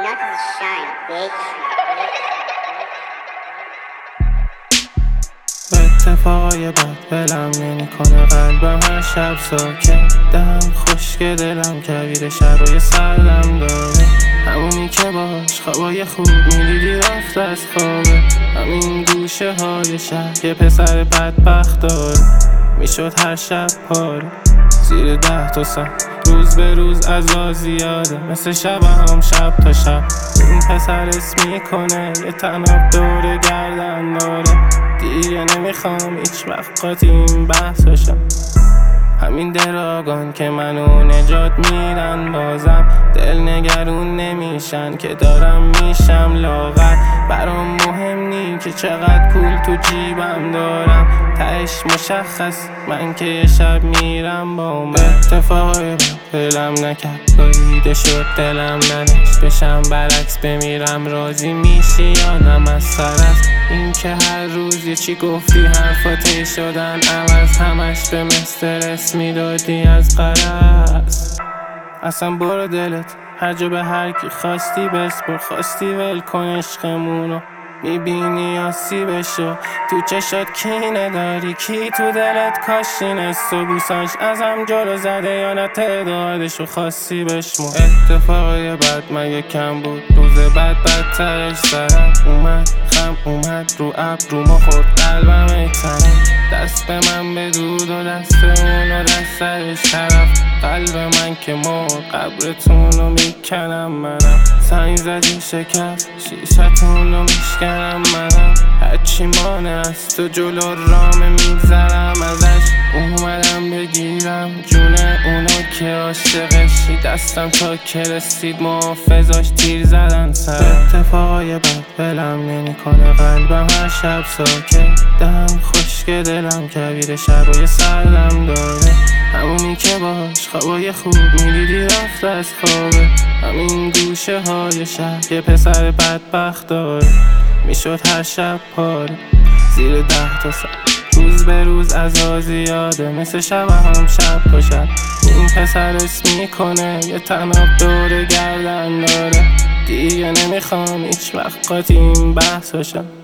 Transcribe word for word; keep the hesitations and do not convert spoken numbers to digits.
knuckles shine, bitch. اتفاقای بد بلم نمی کنه قلبم هر شب ساکت دهم خشک دلم کویر شبای سردم داره همونی که باش خوابای خوب میدیدی رفت از خوابه همین گوشه های شب یه پسر بدبخت داره میشد هر شب پاره زیر ده تا سن روز به روز عذا زیاده مثل شب هم شب تا شب این پسر اسم میکنه یه تناب دور گردن داره دیگه نمیخوام هیچ وقت قاطی این بحثاشم همین دراگان که منو نجات میدن بازم دل نگرون نمیشن که دارم میشم لاغر برام مهم نی که چقدر پول تو جیبم دارم تهش مشخص من که یه شب میرم با من اتفاقی دلم نکرد باریده شد دلم ننش بشم برعکس بمیرم راضی میشی یا نه مسخره است این که هر روز یه چی گفتی حرفاتی شدن عوض همش به مسترس میدادی از غرض اصلا برو دلت هر جا به هر کی خواستی بسپر خواستی ول کن عشقمونو میبینی آسی بشو تو چشات کینه داری کی تو دلت کاشینست و بوساش ازم جلو زده یا نه تعدادشو خاصی بشمو اتفاقی بد مگه کم بود روز بعد بدترش سرم اومد خم اومد رو ابرو خورد قلبم ای تنم دست به من بدود و دست اونو دست سرش طرف قلب من که مرد قبرتونو میکنم منم سنگ زدی شکست شیشتونو میشکنم منم هرچی مانه از تو جلو رامه میگذرم ازش اومدم بگیرم جونه اونو که عاشقشی دستم تا که رسید محافظاش تیر زدن سر اتفاقای بد بلم نمی کنه قلبم هر شب ساکت دهم خشک دلم کویر شبای سردم داره همونی که باش خوابای خوب میدیدی رفت از خوابه همین گوشه های شب یه پسر بدبخت داره میشد هر شب پاره زیر ده تا سن روز به روز عذا زیاده مثل شب هم شب تا شب این پسر اسم میکنه یه تناب دور گردن داره دیگه نمیخوام هیچ وقت قاطی این بحثاشم